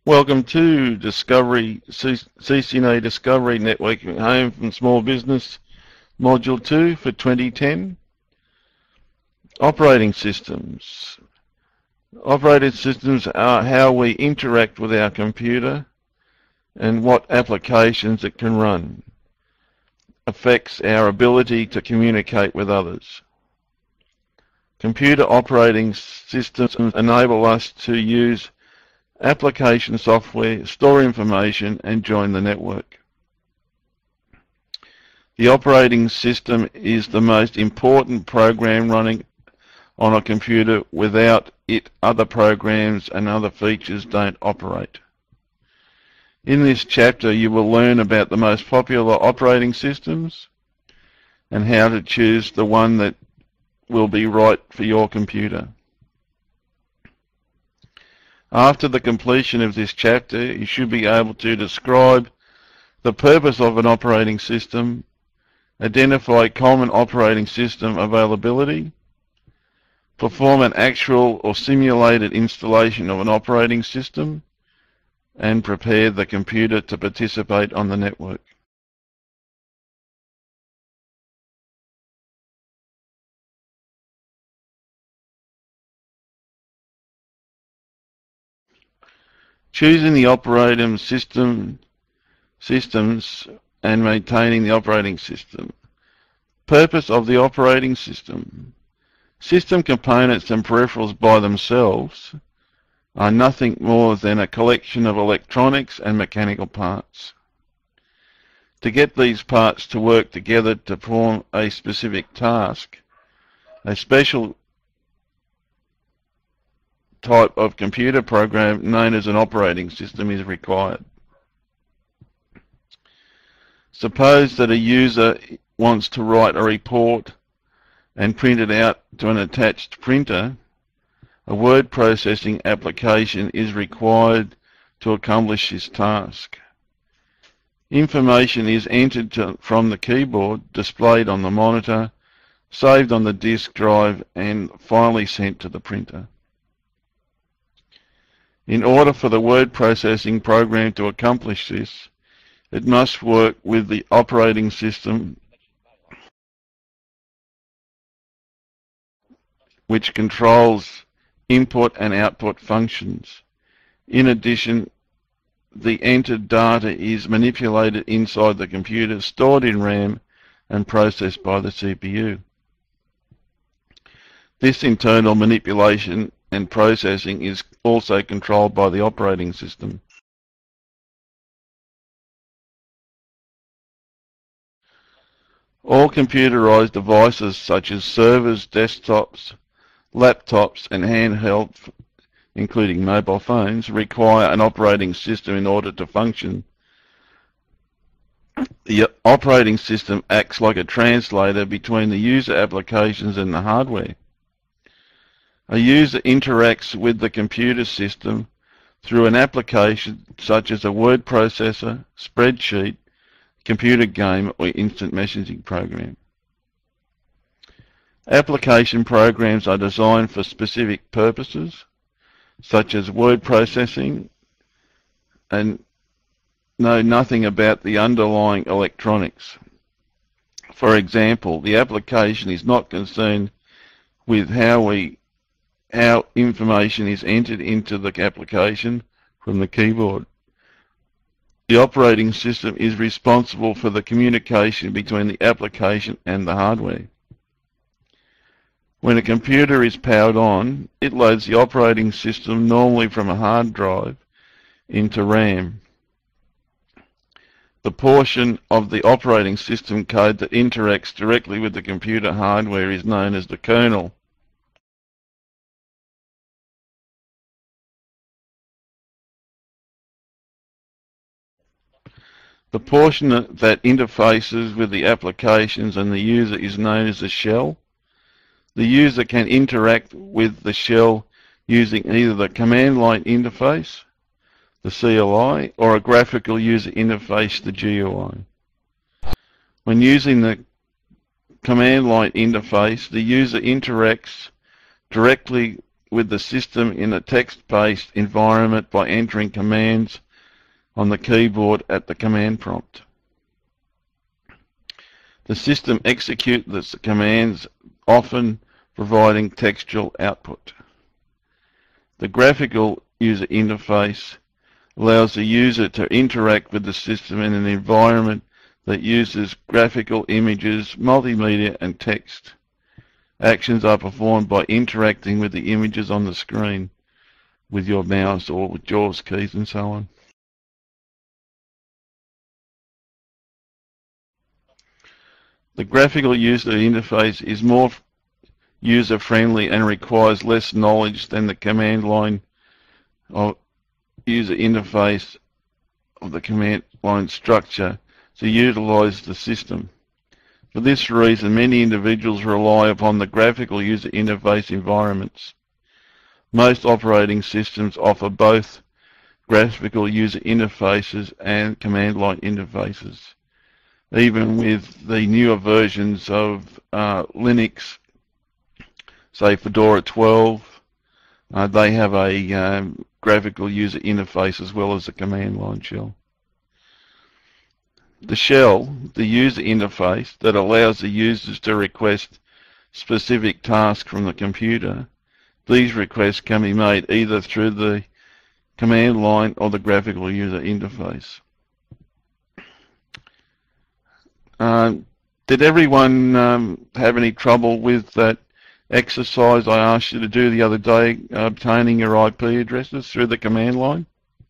Welcome to CCNA Discovery Networking Home from Small Business, Module 2 for 2010. Operating systems. Operating systems are how we interact with our computer and what applications it can run. Affects our ability to communicate with others. Computer operating systems enable us to use application software, store information, and join the network. The operating system is the most important program running on a computer. Without it, other programs and other features don't operate. In this chapter, you will learn about the most popular operating systems and how to choose the one that will be right for your computer. After the completion of this chapter, you should be able to describe the purpose of an operating system, identify common operating system availability, perform an actual or simulated installation of an operating system, and prepare the computer to participate on the network. Choosing the operating systems and maintaining the operating system. Purpose of the operating system. System components and peripherals by themselves are nothing more than a collection of electronics and mechanical parts. To get these parts to work together to perform a specific task, a special type of computer program known as an operating system is required. Suppose that a user wants to write a report and print it out to an attached printer. A word processing application is required to accomplish this task. Information is entered from the keyboard, displayed on the monitor, saved on the disk drive, and finally sent to the printer. In order for the word processing program to accomplish this, it must work with the operating system, which controls input and output functions. In addition, the entered data is manipulated inside the computer, stored in RAM, and processed by the CPU. This internal manipulation and processing is also controlled by the operating system. All computerized devices such as servers, desktops, laptops, and handheld, including mobile phones, require an operating system in order to function. The operating system acts like a translator between the user applications and the hardware. A user interacts with the computer system through an application such as a word processor, spreadsheet, computer game, or instant messaging program. Application programs are designed for specific purposes, such as word processing, and know nothing about the underlying electronics. For example, the application is not concerned with how information is entered into the application from the keyboard. The operating system is responsible for the communication between the application and the hardware. When a computer is powered on, it loads the operating system, normally from a hard drive, into RAM. The portion of the operating system code that interacts directly with the computer hardware is known as the kernel. The portion that interfaces with the applications and the user is known as the shell. The user can interact with the shell using either the command line interface, the CLI, or a graphical user interface, the GUI. When using the command line interface, the user interacts directly with the system in a text-based environment by entering commands on the keyboard at the command prompt. The system executes the commands, often providing textual output. The graphical user interface allows the user to interact with the system in an environment that uses graphical images, multimedia, and text. Actions are performed by interacting with the images on the screen with your mouse or with JAWS keys and so on. The graphical user interface is more user-friendly and requires less knowledge than the command line of user interface of the command line structure to utilize the system. For this reason, many individuals rely upon the graphical user interface environments. Most operating systems offer both graphical user interfaces and command line interfaces. Even with the newer versions of Linux, say Fedora 12, they have a graphical user interface as well as a command line shell. The shell, the user interface that allows the users to request specific tasks from the computer. These requests can be made either through the command line or the graphical user interface. Did everyone have any trouble with that exercise I asked you to do the other day, obtaining your IP addresses through the command line?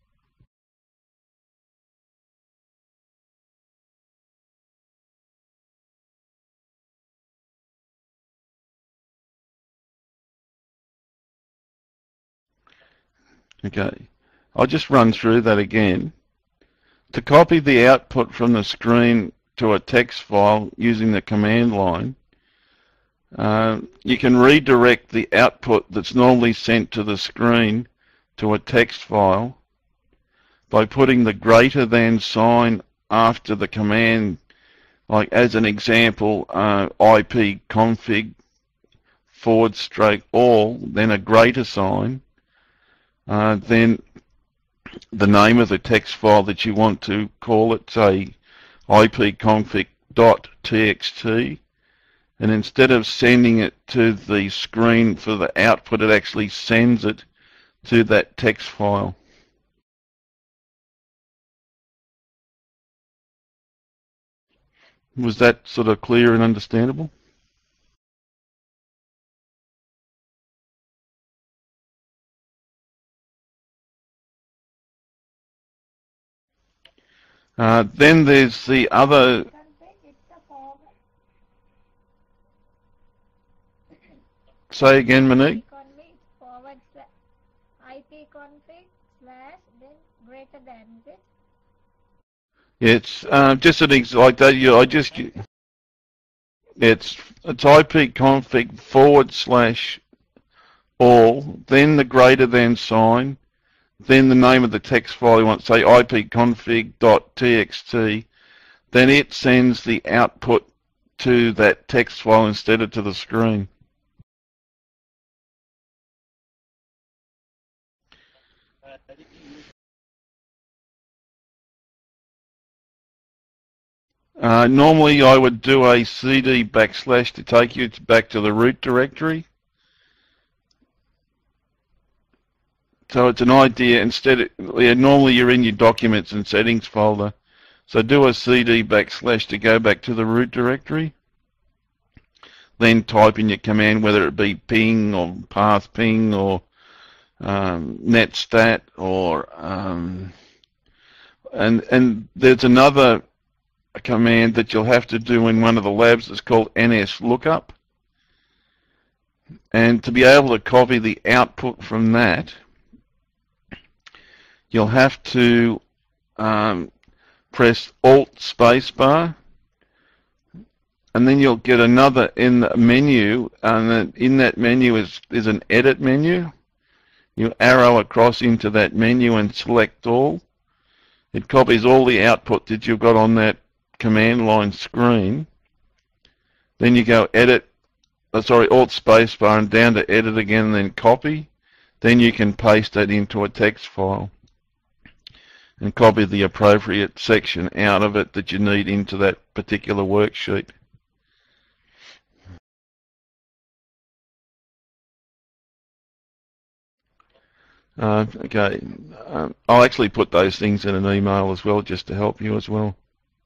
Okay, I'll just run through that again. To copy the output from the screen to a text file using the command line, you can redirect the output that's normally sent to the screen to a text file by putting the greater than sign after the command, like as an example, ipconfig /all, then a greater sign, then the name of the text file that you want to call it, say ipconfig.txt, and instead of sending it to the screen for the output, it actually sends it to that text file. Was that sort of clear and understandable? Then there's the other. Say again, Monique. ipconfig then greater than it. It's just an like that. It's ipconfig /all, then the greater than sign, then the name of the text file you want, say ipconfig.txt, then it sends the output to that text file instead of to the screen. Normally I would do a cd / to take you back to the root directory. So it's an idea, normally you're in your documents and settings folder. So do a cd / to go back to the root directory. Then type in your command, whether it be ping or path ping or netstat or and there's another command that you'll have to do in one of the labs. It's called nslookup. And to be able to copy the output from that, you'll have to press Alt spacebar, and then you'll get another in the menu, and in that menu is an edit menu. You arrow across into that menu and select all. It copies all the output that you've got on that command line screen. Then you go Alt spacebar and down to edit again, and then copy. Then you can paste that into a text file and copy the appropriate section out of it that you need into that particular worksheet. Okay, I'll actually put those things in an email as well, just to help you as well.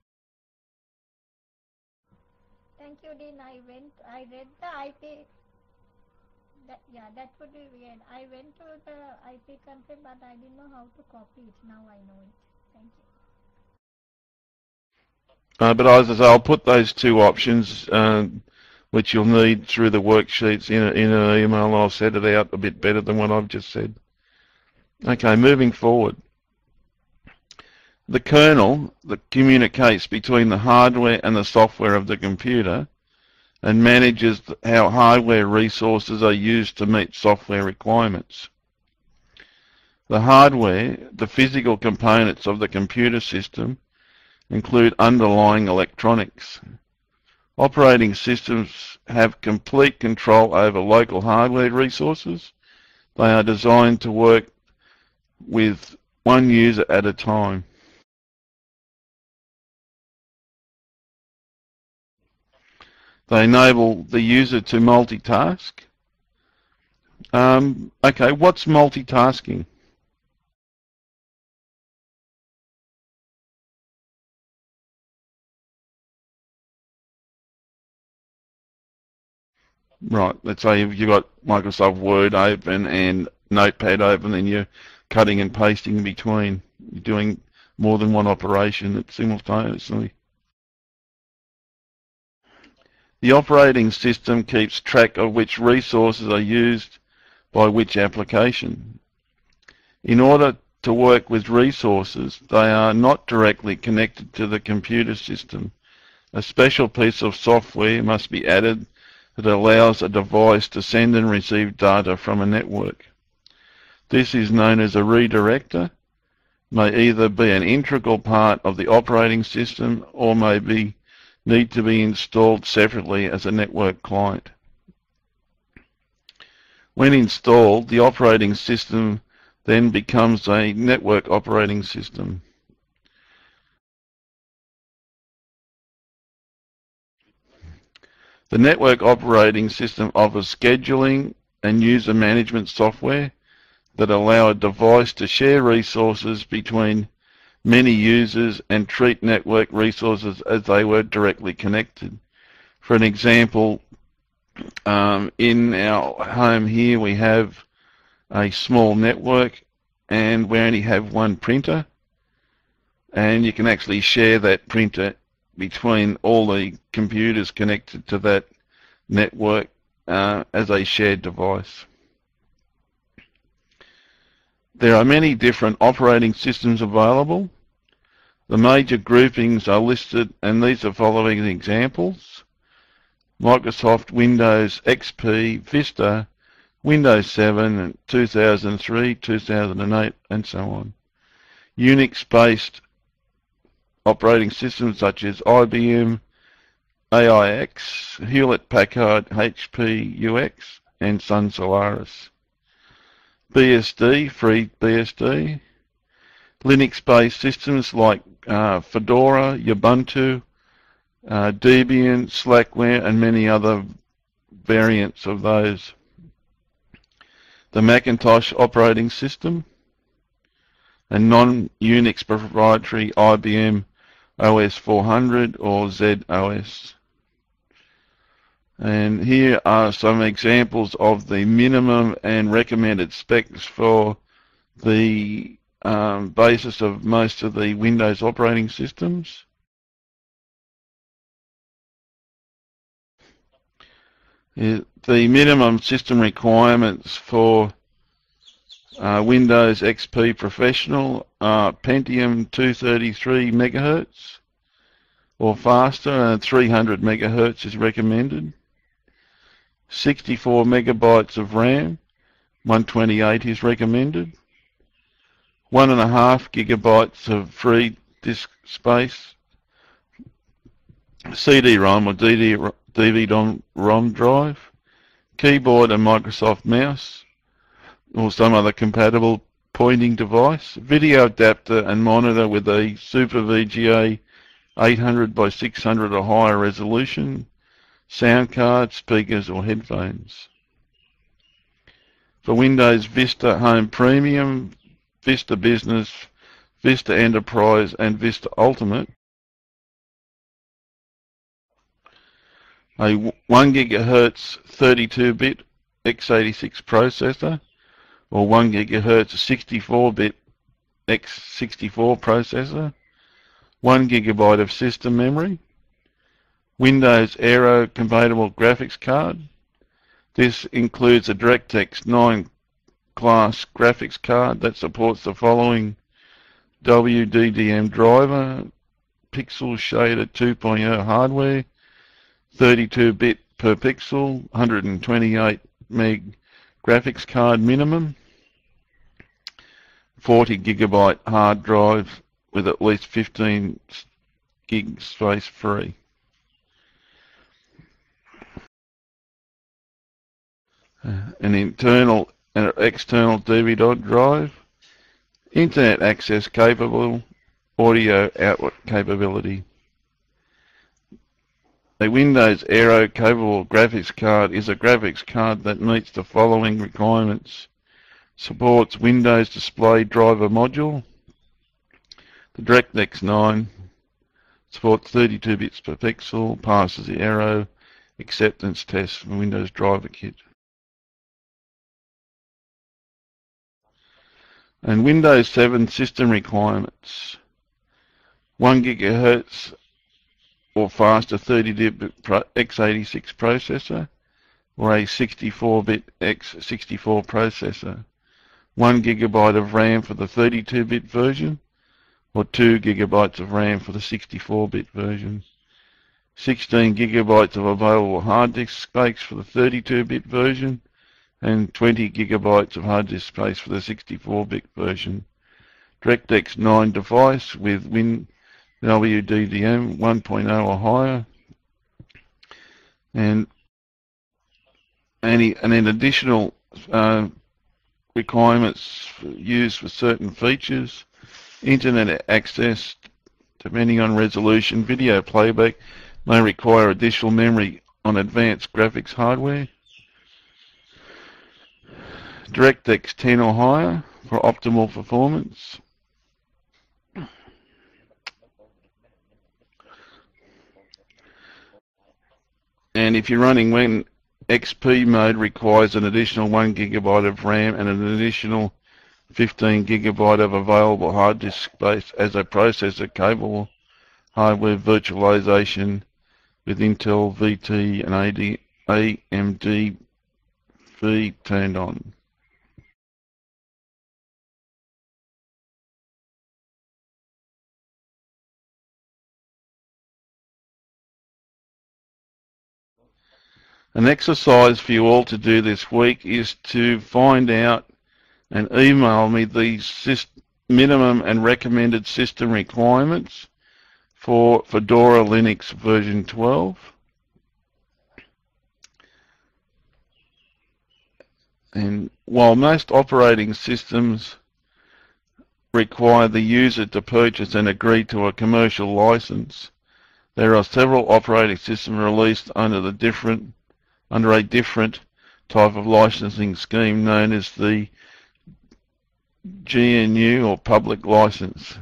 Thank you, Dean. I read the IP. That would be weird. I went to the IP config, but I didn't know how to copy it. Now I know it. Thank you. But as I say, I'll put those two options, which you'll need through the worksheets in an email. I'll set it out a bit better than what I've just said. Okay, moving forward. The kernel that communicates between the hardware and the software of the computer and manages how hardware resources are used to meet software requirements. The hardware, the physical components of the computer system, include underlying electronics. Operating systems have complete control over local hardware resources. They are designed to work with one user at a time. They enable the user to multitask. Okay, what's multitasking? Right, let's say you've got Microsoft Word open and Notepad open, and you're cutting and pasting in between. You're doing more than one operation simultaneously. The operating system keeps track of which resources are used by which application. In order to work with resources, they are not directly connected to the computer system. A special piece of software must be added that allows a device to send and receive data from a network. This is known as a redirector, may either be an integral part of the operating system or may need to be installed separately as a network client. When installed, the operating system then becomes a network operating system. The network operating system offers scheduling and user management software that allow a device to share resources between many users and treat network resources as they were directly connected. For an example, in our home here we have a small network and we only have one printer, and you can actually share that printer between all the computers connected to that network as a shared device. There are many different operating systems available. The major groupings are listed, and these are following examples: Microsoft Windows XP, Vista, Windows 7, 2003, 2008, and so on. Unix-based operating systems such as IBM, AIX, Hewlett-Packard, HP UX, and Sun Solaris. BSD, FreeBSD. Linux-based systems like Fedora, Ubuntu, Debian, Slackware, and many other variants of those. The Macintosh operating system, and non-Unix proprietary IBM OS 400 or ZOS. And here are some examples of the minimum and recommended specs for the basis of most of the Windows operating systems. The minimum system requirements for Windows XP Professional are Pentium 233 MHz or faster, and 300 MHz is recommended. 64 megabytes of RAM, 128 is recommended. 1.5 gigabytes of free disk space. CD-ROM or DVD-ROM drive. Keyboard and Microsoft mouse. or some other compatible pointing device, video adapter and monitor with a Super VGA 800 by 600 or higher resolution, sound card, speakers or headphones. For Windows Vista Home Premium, Vista Business, Vista Enterprise and Vista Ultimate, a 1 GHz 32-bit x86 processor or 1 GHz 64-bit x64 processor, 1 GB of system memory, Windows Aero compatible graphics card. This includes a DirectX 9 class graphics card that supports the following WDDM driver, pixel shader 2.0 hardware, 32-bit per pixel, 128 meg graphics card minimum, 40 GB hard drive with at least 15 gig space free. An internal and external DVD drive, internet access capable, audio output capability. A Windows Aero capable graphics card is a graphics card that meets the following requirements. Supports Windows Display Driver Module. The DirectX 9 supports 32 bits per pixel, passes the Aero acceptance test from Windows Driver Kit. And Windows 7 system requirements. 1 GHz or faster 32-bit x86 processor or a 64-bit x64 processor. 1 GB of RAM for the 32-bit version or 2 GB of RAM for the 64-bit version. 16 GB of available hard disk space for the 32-bit version and 20 GB of hard disk space for the 64-bit version. DirectX 9 device with WDDM 1.0 or higher, and then additional requirements used for certain features, internet access depending on resolution, video playback may require additional memory on advanced graphics hardware, DirectX 10 or higher for optimal performance. And if you're running when XP mode requires an additional 1 GB of RAM and an additional 15 GB of available hard disk space as a processor capable hardware virtualization with Intel VT and AMD V turned on. An exercise for you all to do this week is to find out and email me the minimum and recommended system requirements for Fedora Linux version 12. And while most operating systems require the user to purchase and agree to a commercial license, there are several operating systems released under a different type of licensing scheme known as the GNU or public license.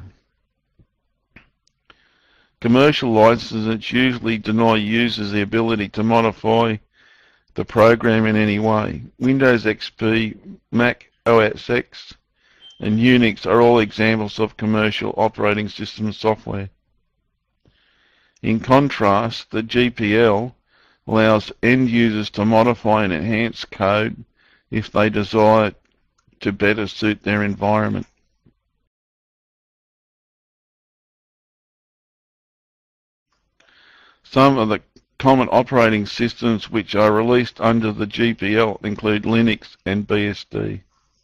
Commercial licenses usually deny users the ability to modify the program in any way. Windows XP, Mac OS X, and Unix are all examples of commercial operating system software. In contrast, the GPL allows end users to modify and enhance code if they desire to better suit their environment. Some of the common operating systems which are released under the GPL include Linux and BSD.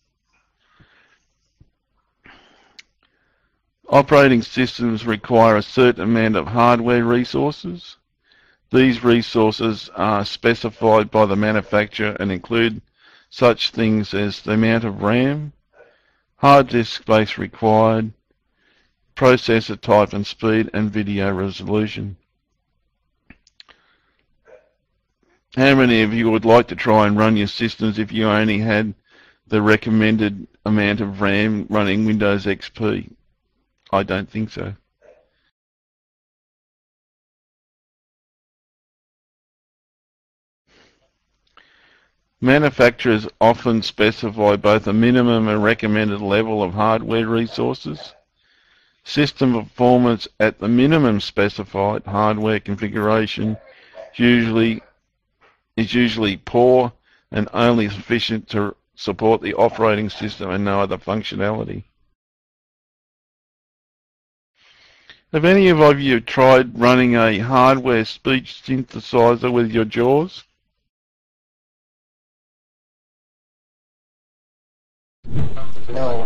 Operating systems require a certain amount of hardware resources. These resources are specified by the manufacturer and include such things as the amount of RAM, hard disk space required, processor type and speed, and video resolution. How many of you would like to try and run your systems if you only had the recommended amount of RAM running Windows XP? I don't think so. Manufacturers often specify both a minimum and recommended level of hardware resources. System performance at the minimum specified hardware configuration is usually poor and only sufficient to support the operating system and no other functionality. Have any of you tried running a hardware speech synthesizer with your JAWS? No.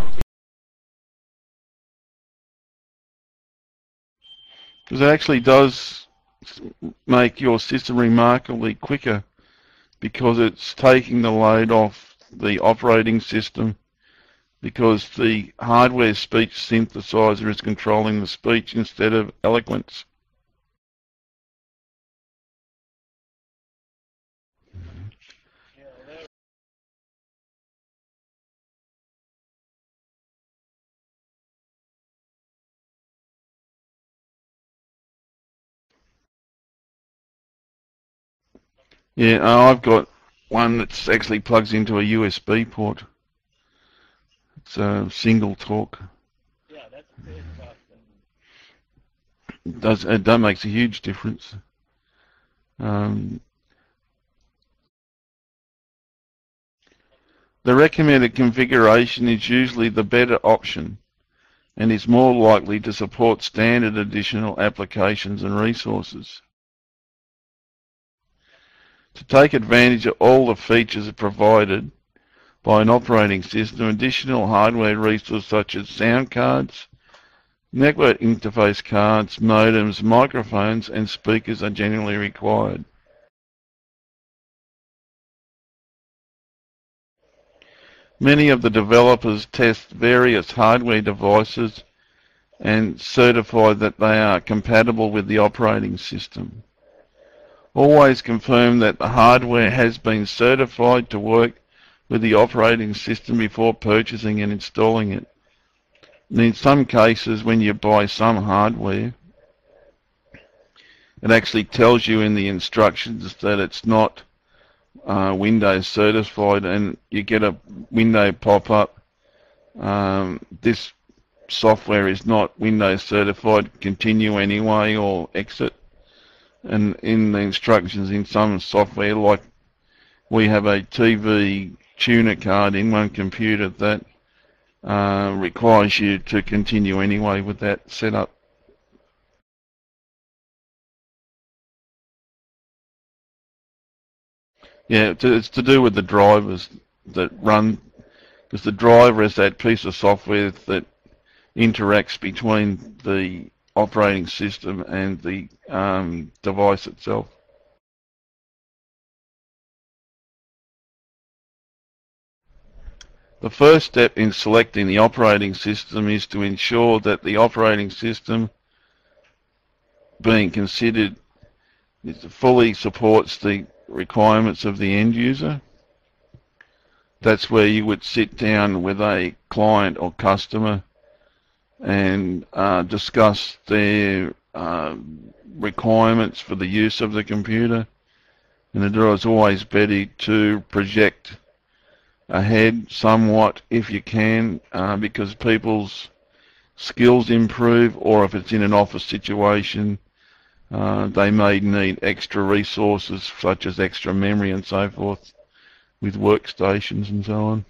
Because it actually does make your system remarkably quicker because it's taking the load off the operating system, because the hardware speech synthesizer is controlling the speech instead of eloquence. Yeah, I've got one that actually plugs into a USB port. It's a single talk. Yeah, that's fantastic. That makes a huge difference. The recommended configuration is usually the better option and is more likely to support standard additional applications and resources. To take advantage of all the features provided by an operating system, additional hardware resources such as sound cards, network interface cards, modems, microphones, and speakers are generally required. Many of the developers test various hardware devices and certify that they are compatible with the operating system. Always confirm that the hardware has been certified to work with the operating system before purchasing and installing it. And in some cases, when you buy some hardware, it actually tells you in the instructions that it's not Windows certified, and you get a window pop up. This software is not Windows certified, continue anyway or exit. And in the instructions in some software, like we have a TV tuner card in one computer that requires you to continue anyway with that setup. Yeah, it's to do with the drivers that run, because the driver is that piece of software that interacts between the operating system and the device itself. The first step in selecting the operating system is to ensure that the operating system being considered fully supports the requirements of the end user. That's where you would sit down with a client or customer and discuss their requirements for the use of the computer. And it is always better to project ahead somewhat if you can, because people's skills improve, or if it's in an office situation, they may need extra resources such as extra memory and so forth with workstations and so on.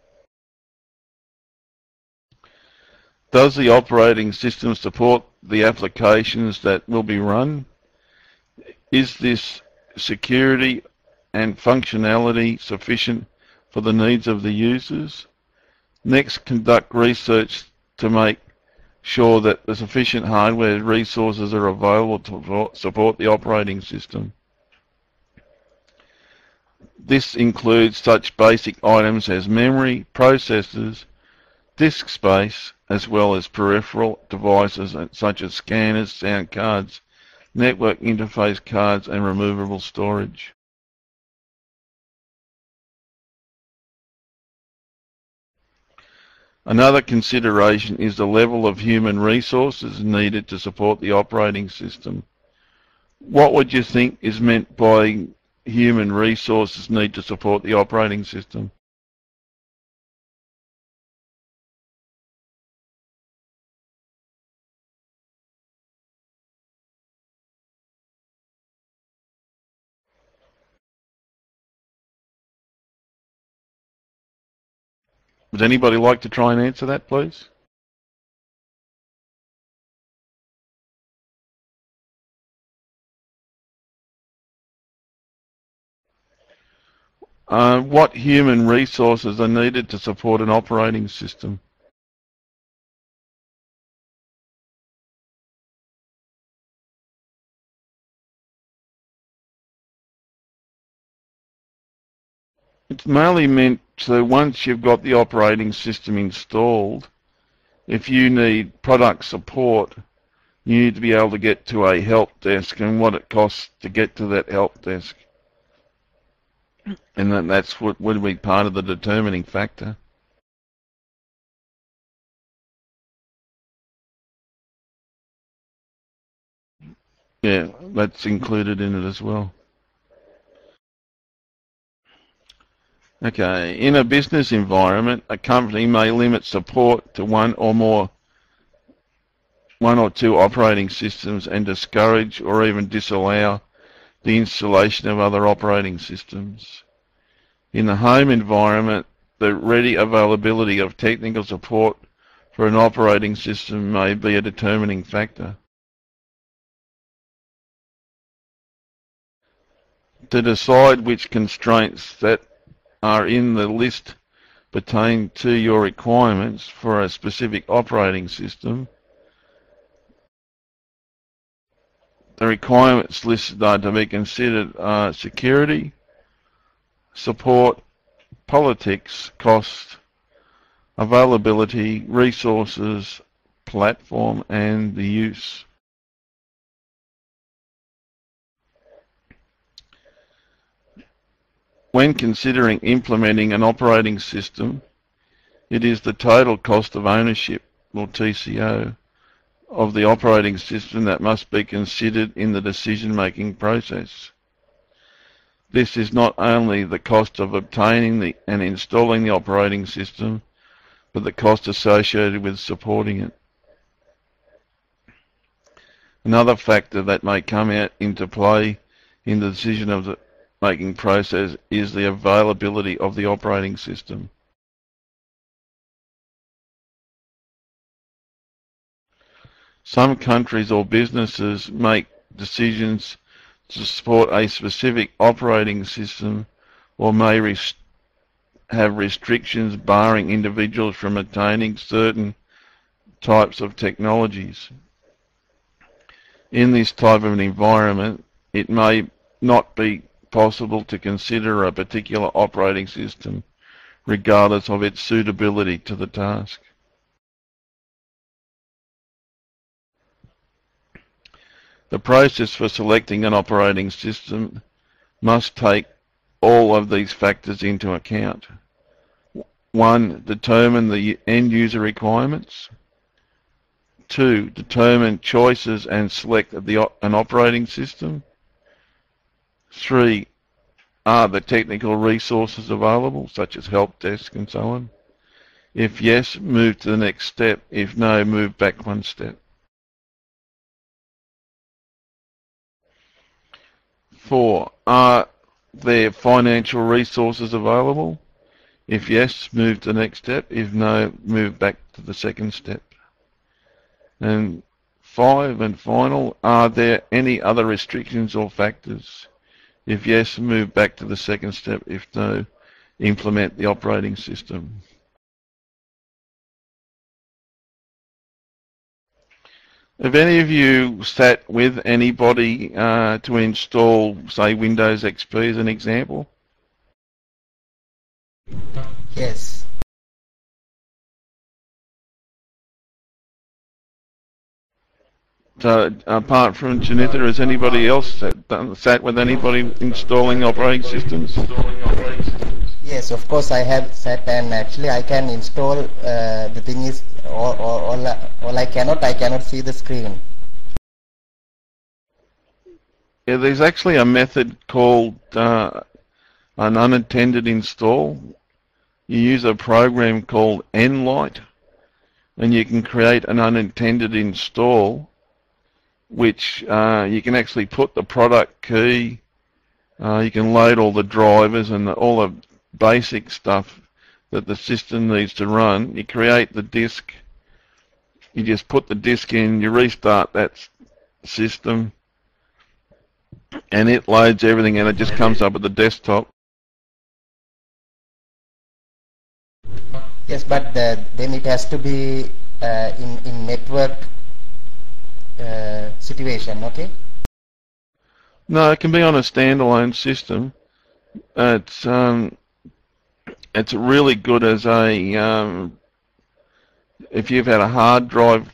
Does the operating system support the applications that will be run? Is this security and functionality sufficient for the needs of the users? Next, conduct research to make sure that the sufficient hardware resources are available to support the operating system. This includes such basic items as memory, processors, disk space, as well as peripheral devices such as scanners, sound cards, network interface cards, and removable storage. Another consideration is the level of human resources needed to support the operating system. What would you think is meant by human resources need to support the operating system? Would anybody like to try and answer that, please? What human resources are needed to support an operating system? It's mainly meant so once you've got the operating system installed, if you need product support, you need to be able to get to a help desk and what it costs to get to that help desk. And that's what would be part of the determining factor. Yeah, that's included in it as well. Okay, in a business environment, a company may limit support to one or two operating systems and discourage or even disallow the installation of other operating systems. In the home environment, the ready availability of technical support for an operating system may be a determining factor. To decide which constraints that are in the list pertain to your requirements for a specific operating system, the requirements listed are to be considered are security, support, politics, cost, availability, resources, platform, and the use. When considering implementing an operating system, it is the total cost of ownership, or TCO, of the operating system that must be considered in the decision-making process. This is not only the cost of obtaining and installing the operating system, but the cost associated with supporting it. Another factor that may come into play in the decision of the making process is the availability of the operating system. Some countries or businesses make decisions to support a specific operating system or may have restrictions barring individuals from attaining certain types of technologies. In this type of an environment, it may not be possible to consider a particular operating system regardless of its suitability to the task. The process for selecting an operating system must take all of these factors into account. 1. Determine the end user requirements. 2. Determine choices and select an operating system. 3. Are the technical resources available, such as help desk and so on? If yes, move to the next step. If no, move back one step. 4. Are there financial resources available? If yes, move to the next step. If no, move back to the second step. And 5 and final, are there any other restrictions or factors? If yes, move back to the second step. If no, implement the operating system. Have any of you sat with anybody to install, say, Windows XP as an example? So apart from Janitha, has anybody else sat with anybody installing operating systems? Yes, of course I have sat, and actually I can install. The thing is, all I cannot see the screen. Yeah, there's actually a method called an unattended install. You use a program called Nlight, and you can create an unattended install, which you can actually put the product key, you can load all the drivers and all the basic stuff that the system needs to run. You create the disk, you just put the disk in, you restart that system, and it loads everything, and it just comes up at the desktop. Yes, but then it has to be in network situation, okay? No, it can be on a standalone system. It's really good as a if you've had a hard drive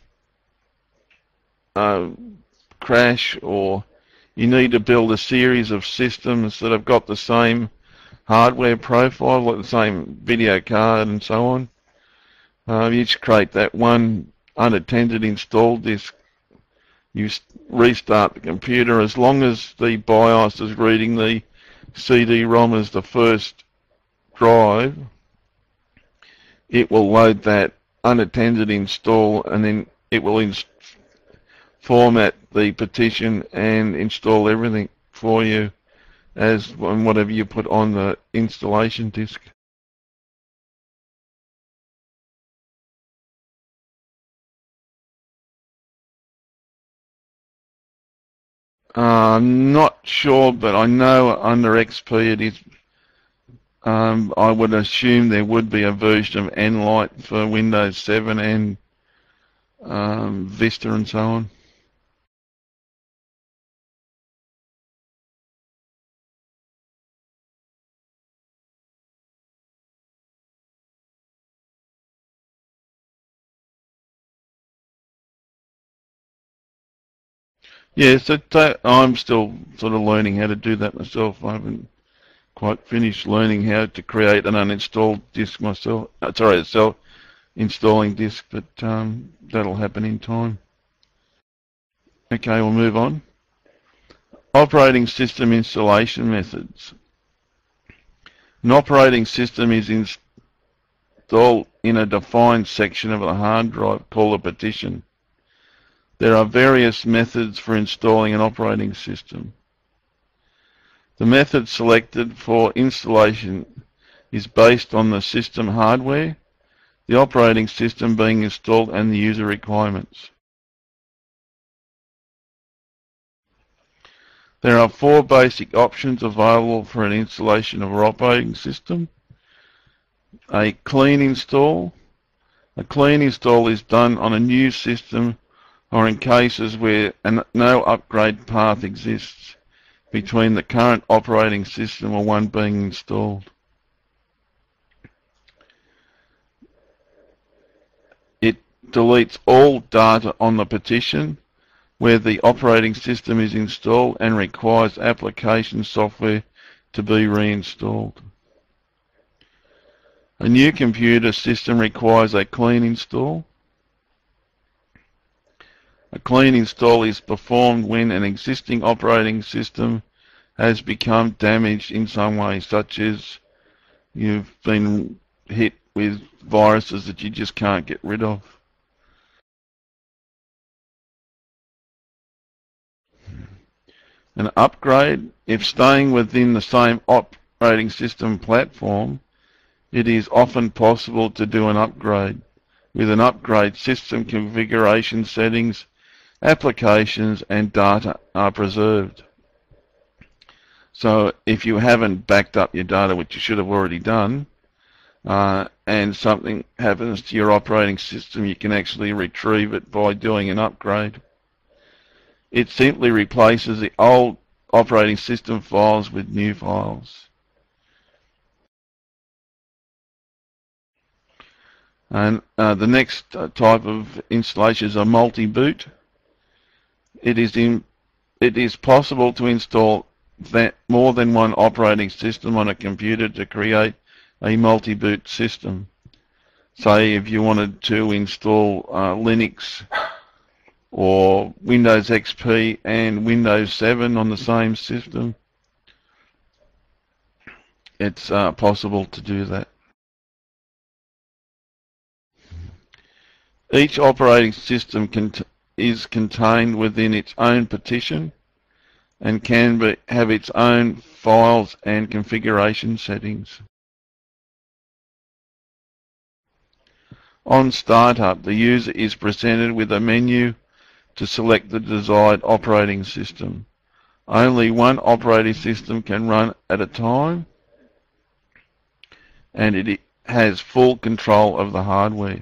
crash, or you need to build a series of systems that have got the same hardware profile, like the same video card and so on. You just create that one unattended install disk. You restart the computer. As long as the BIOS is reading the CD-ROM as the first drive, it will load that unattended install, and then it will format the partition and install everything for you as whatever you put on the installation disk. I'm not sure, but I know under XP it is. I would assume there would be a version of Nlight for Windows 7 and Vista and so on. Yeah, so I'm still sort of learning how to do that myself. I haven't quite finished learning how to create an uninstalled disk myself. Sorry, self-installing disk, but that'll happen in time. Okay, we'll move on. Operating system installation methods. An operating system is installed in a defined section of a hard drive called a partition. There are various methods for installing an operating system. The method selected for installation is based on the system hardware, the operating system being installed, and the user requirements. There are 4 basic options available for an installation of an operating system. A clean install. A clean install is done on a new system or in cases where no upgrade path exists between the current operating system or one being installed. It deletes all data on the partition where the operating system is installed and requires application software to be reinstalled. A new computer system requires a clean install. A clean install is performed when an existing operating system has become damaged in some way, such as you've been hit with viruses that you just can't get rid of. An upgrade, if staying within the same operating system platform, it is often possible to do an upgrade. With an upgrade, system configuration settings, applications and data are preserved. So if you haven't backed up your data, which you should have already done, and something happens to your operating system, you can actually retrieve it by doing an upgrade. It simply replaces the old operating system files with new files. And the next type of installation is a multi-boot. it is possible to install more than one operating system on a computer to create a multi-boot system. Say if you wanted to install Linux or Windows XP and Windows 7 on the same system, it's possible to do that. Each operating system is contained within its own partition and can have its own files and configuration settings. On startup, the user is presented with a menu to select the desired operating system. Only one operating system can run at a time, and it has full control of the hardware.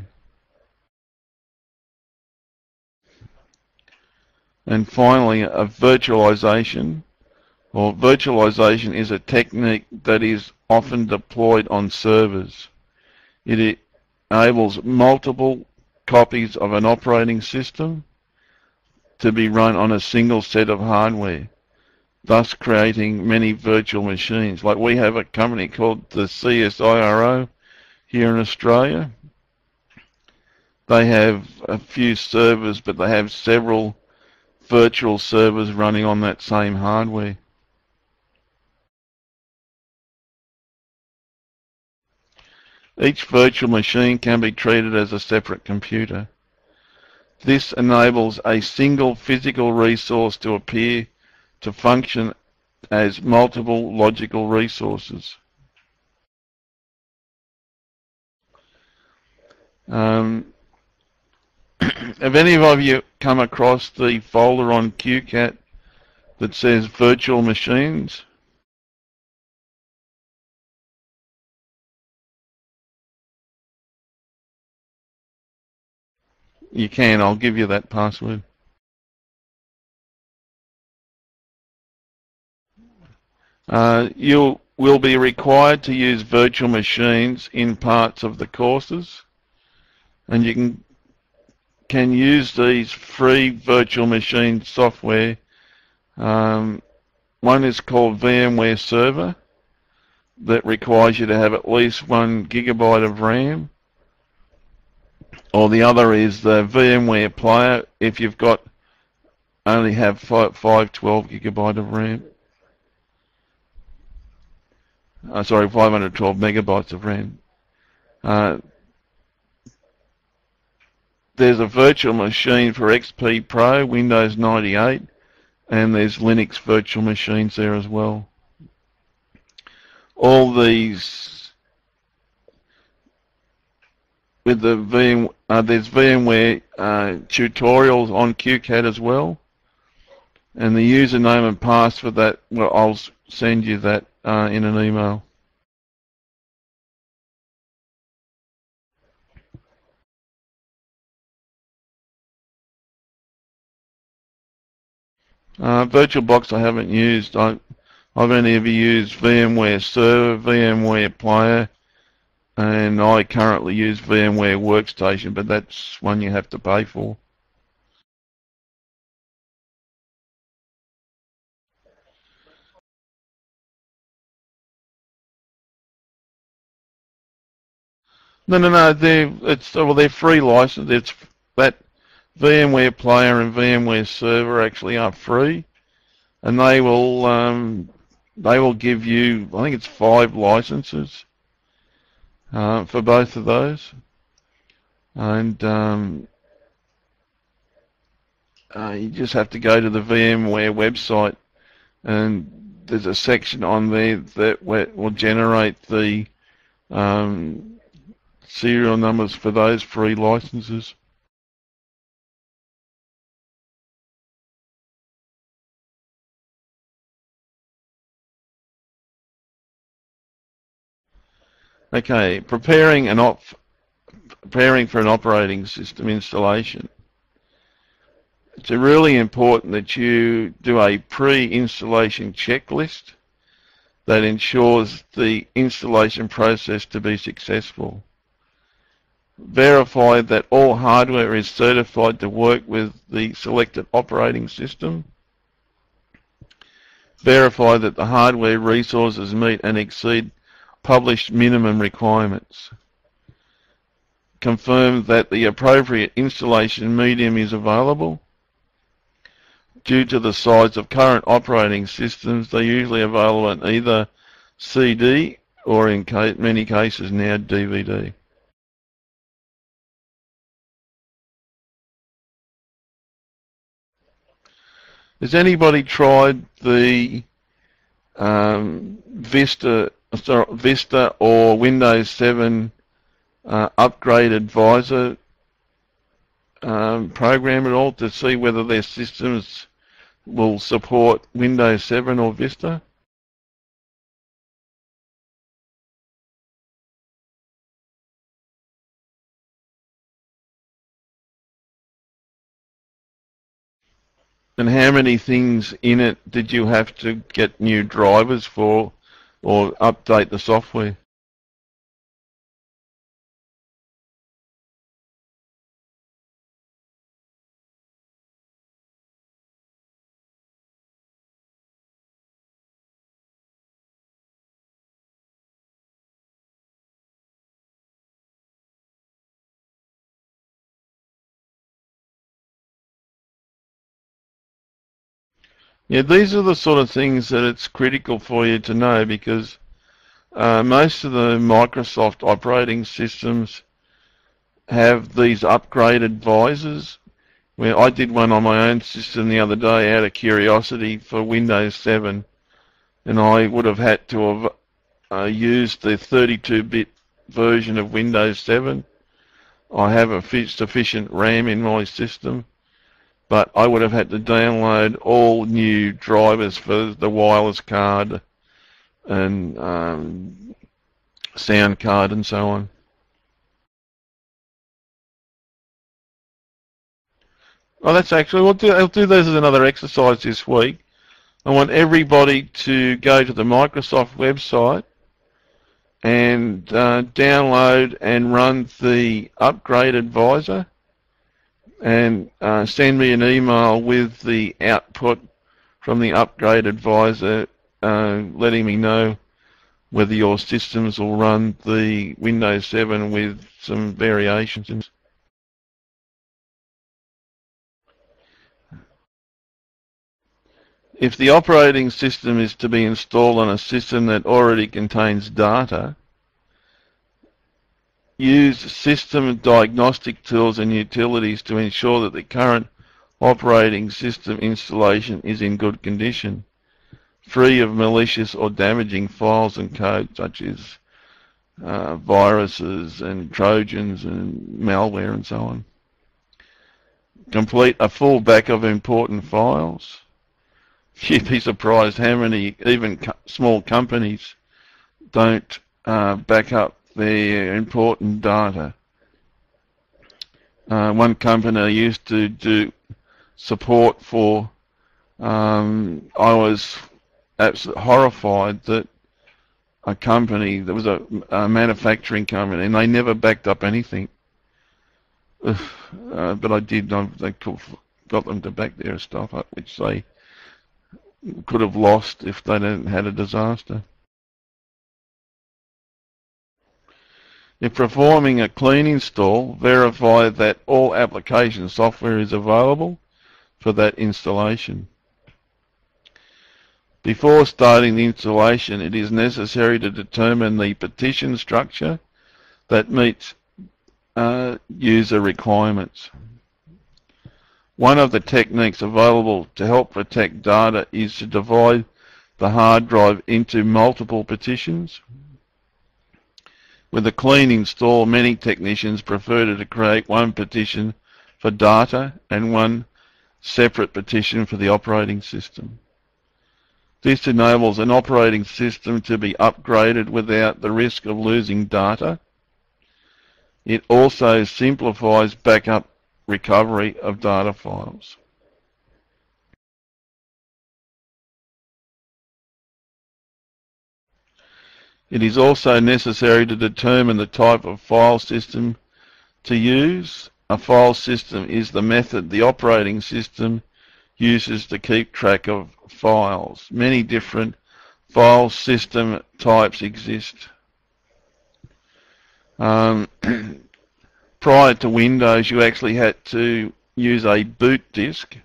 And finally, a virtualization. Well, virtualization is a technique that is often deployed on servers. It enables multiple copies of an operating system to be run on a single set of hardware, thus creating many virtual machines. Like we have a company called the CSIRO here in Australia. They have a few servers, but they have several virtual servers running on that same hardware. Each virtual machine can be treated as a separate computer. This enables a single physical resource to appear to function as multiple logical resources. Have any of you come across the folder on QCAT that says virtual machines? You can, I'll give you that password. You will be required to use virtual machines in parts of the courses, and you can use these free virtual machine software. One is called VMware Server, that requires you to have at least 1 GB of RAM. Or the other is the VMware Player if you've got only have 512 GB of RAM. 512 megabytes of RAM. There's a virtual machine for XP Pro, Windows 98, and there's Linux virtual machines there as well. All these with the there's VMware tutorials on QCAT as well, and the username and password for that, well, I'll send you that in an email. VirtualBox I haven't used. I've only ever used VMware Server, VMware Player, and I currently use VMware Workstation, but that's one you have to pay for. No. They're free license. It's that VMware Player and VMware Server actually are free, and they will give you, I think it's 5 licenses for both of those, and you just have to go to the VMware website, and there's a section on there that will generate the serial numbers for those free licenses. Okay, preparing for an operating system installation. It's really important that you do a pre-installation checklist that ensures the installation process to be successful. verify that all hardware is certified to work with the selected operating system, verify that the hardware resources meet and exceed published minimum requirements, confirm that the appropriate installation medium is available. Due to the size of current operating systems, they're usually available in either CD or in many cases now DVD. Has anybody tried the Vista or Windows 7 Upgrade Advisor program at all to see whether their systems will support Windows 7 or Vista? And how many things in it did you have to get new drivers for or update the software? Yeah, these are the sort of things that it's critical for you to know, because most of the Microsoft operating systems have these upgrade advisors. Where I did one on my own system the other day out of curiosity for Windows 7, and I would have had to have used the 32-bit version of Windows 7. I have a sufficient RAM in my system, but I would have had to download all new drivers for the wireless card and sound card and so on. Oh, that's actually, I'll do this as another exercise this week. I want everybody to go to the Microsoft website and download and run the Upgrade Advisor, and send me an email with the output from the Upgrade Advisor, letting me know whether your systems will run the Windows 7 with some variations. If the operating system is to be installed on a system that already contains data, use system diagnostic tools and utilities to ensure that the current operating system installation is in good condition, free of malicious or damaging files and code such as viruses and trojans and malware and so on. Complete a full backup of important files. You'd be surprised how many even small companies don't back up their important data. One company used to do support for, I was absolutely horrified that a company, there was a manufacturing company, and they never backed up anything. But I did, they got them to back their stuff up, which they could have lost if they hadn't had a disaster. If performing a clean install, verify that all application software is available for that installation. Before starting the installation, it is necessary to determine the partition structure that meets user requirements. One of the techniques available to help protect data is to divide the hard drive into multiple partitions. With a clean install, many technicians prefer to create one partition for data and one separate partition for the operating system. This enables an operating system to be upgraded without the risk of losing data. It also simplifies backup recovery of data files. It is also necessary to determine the type of file system to use. A file system is the method the operating system uses to keep track of files. Many different file system types exist. Prior to Windows, you actually had to use a boot disk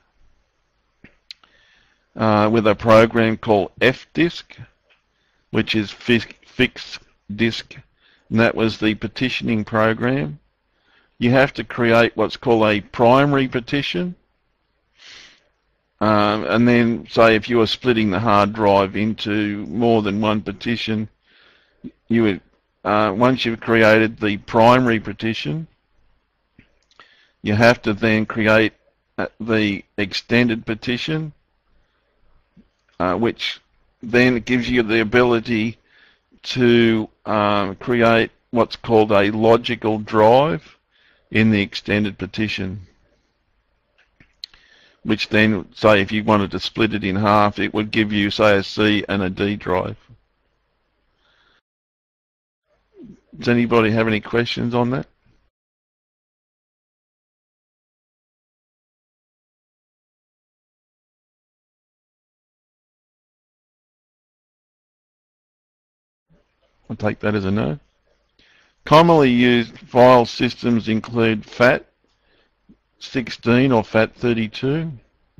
with a program called FDisk, which is fixed disk, and that was the partitioning program. You have to create what's called a primary partition, and then say if you were splitting the hard drive into more than one partition, you would once you've created the primary partition, you have to then create the extended partition, which then gives you the ability to create what's called a logical drive in the extended partition, which then, say if you wanted to split it in half, it would give you, say, a C and a D drive. Does anybody have any questions on that? I'll take that as a no. Commonly used file systems include FAT16 or FAT32,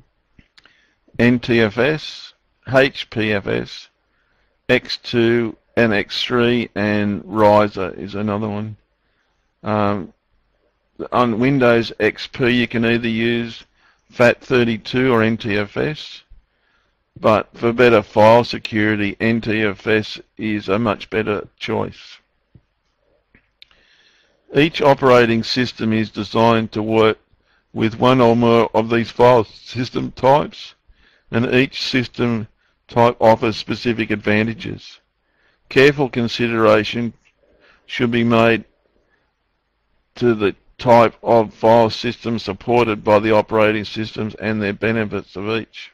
NTFS, HPFS, X2 and X3, and Riser is another one. On Windows XP you can either use FAT32 or NTFS, but for better file security, NTFS is a much better choice. Each operating system is designed to work with one or more of these file system types, and each system type offers specific advantages. Careful consideration should be made to the type of file system supported by the operating systems and their benefits of each.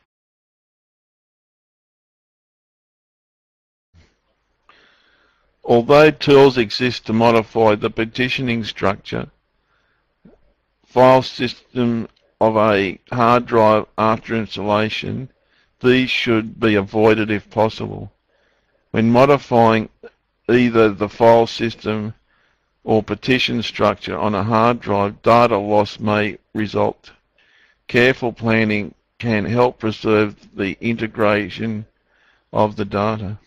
Although tools exist to modify the partitioning structure, file system of a hard drive after installation, these should be avoided if possible. When modifying either the file system or partition structure on a hard drive, data loss may result. Careful planning can help preserve the integration of the data.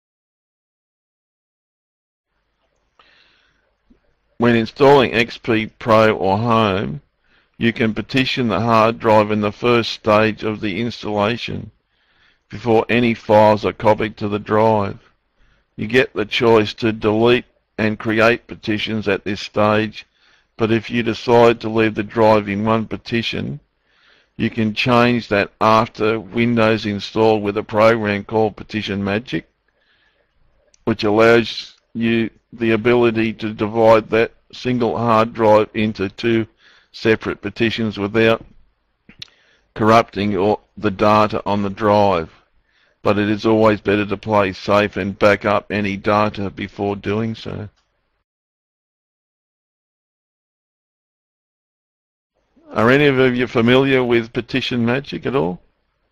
When installing XP Pro or Home, you can partition the hard drive in the first stage of the installation before any files are copied to the drive. You get the choice to delete and create partitions at this stage, but if you decide to leave the drive in one partition, you can change that after Windows installed with a program called Partition Magic, which allows you the ability to divide that single hard drive into two separate partitions without corrupting the data on the drive. But it is always better to play safe and back up any data before doing so. Are any of you familiar with Partition Magic at all?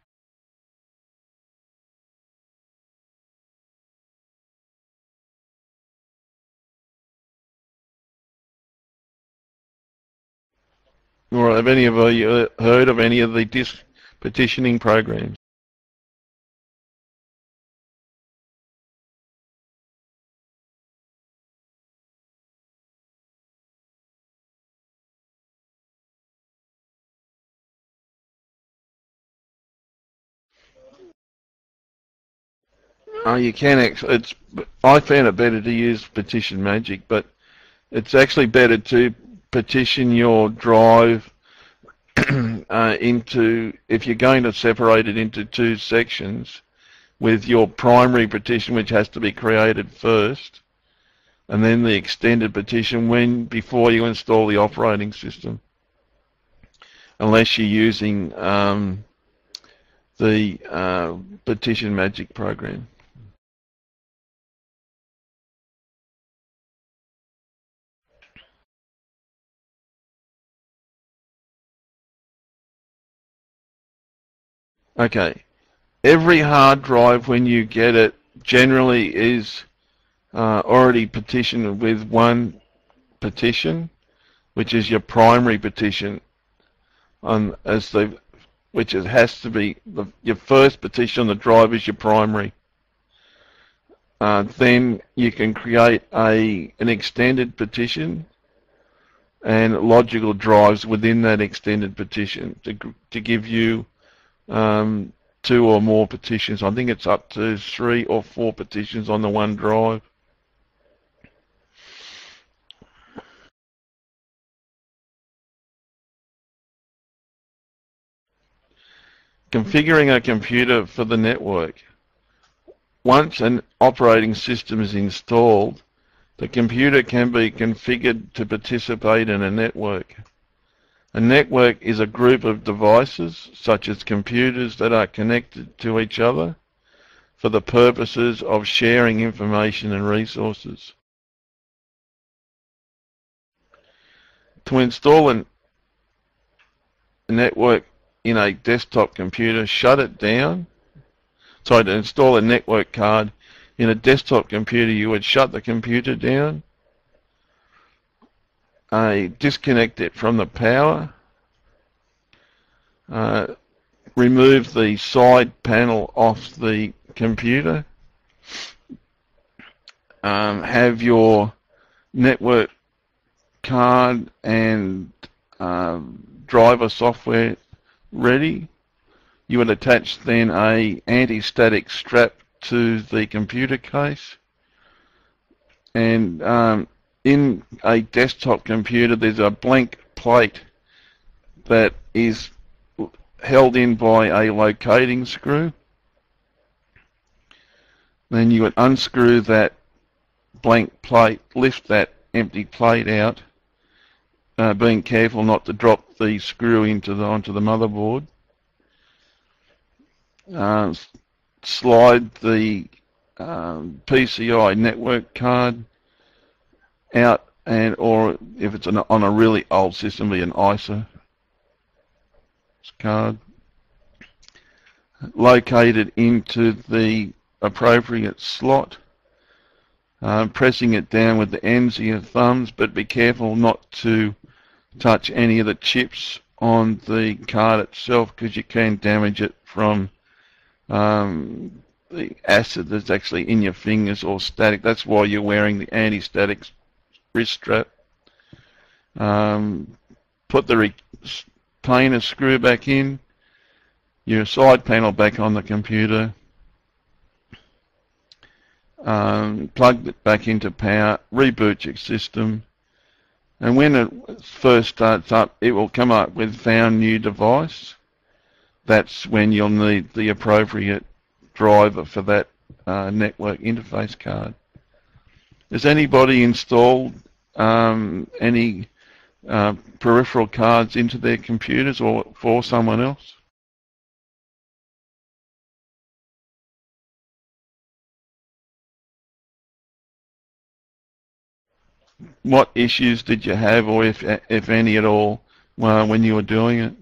Or have any of you heard of any of the disk partitioning programs? You can actually. I found it better to use Partition Magic, but it's actually better to partition your drive into, if you're going to separate it into two sections, with your primary partition, which has to be created first, and then the extended partition before you install the operating system, unless you're using the Partition Magic program. Okay. Every hard drive, when you get it, generally is already petitioned with one petition, which is your primary petition, which it has to be your first petition on the drive is your primary. Then you can create an extended petition and logical drives within that extended petition to give you 2 or more petitions. I think it's up to 3 or 4 petitions on the one drive. Configuring a computer for the network. Once an operating system is installed, the computer can be configured to participate in a network. A network is a group of devices, such as computers, that are connected to each other for the purposes of sharing information and resources. To install a network in a desktop computer, shut it down. To install a network card in a desktop computer, you would shut the computer down, disconnect it from the power, remove the side panel off the computer, have your network card and driver software ready. You would attach then a anti-static strap to the computer case, and in a desktop computer there's a blank plate that is held in by a locating screw. Then you would unscrew that blank plate, lift that empty plate out, being careful not to drop the screw onto the motherboard. Slide the PCI network card out, or if it's on a really old system, be an ISA card. Locate it into the appropriate slot, pressing it down with the ends of your thumbs, but be careful not to touch any of the chips on the card itself, because you can damage it from the acid that's actually in your fingers or static. That's why you're wearing the anti-static wrist strap. Put the retainer screw back in, your side panel back on the computer, plug it back into power, reboot your system, and when it first starts up, it will come up with found new device. That's when you'll need the appropriate driver for that network interface card. Has anybody installed any peripheral cards into their computers or for someone else? What issues did you have, or if any at all, when you were doing it?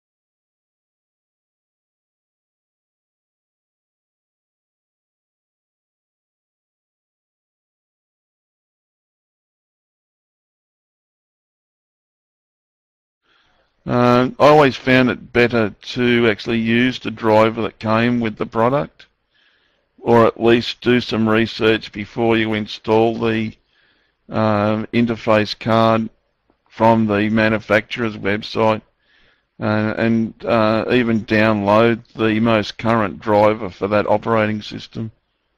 I always found it better to actually use the driver that came with the product, or at least do some research before you install the interface card from the manufacturer's website, and even download the most current driver for that operating system.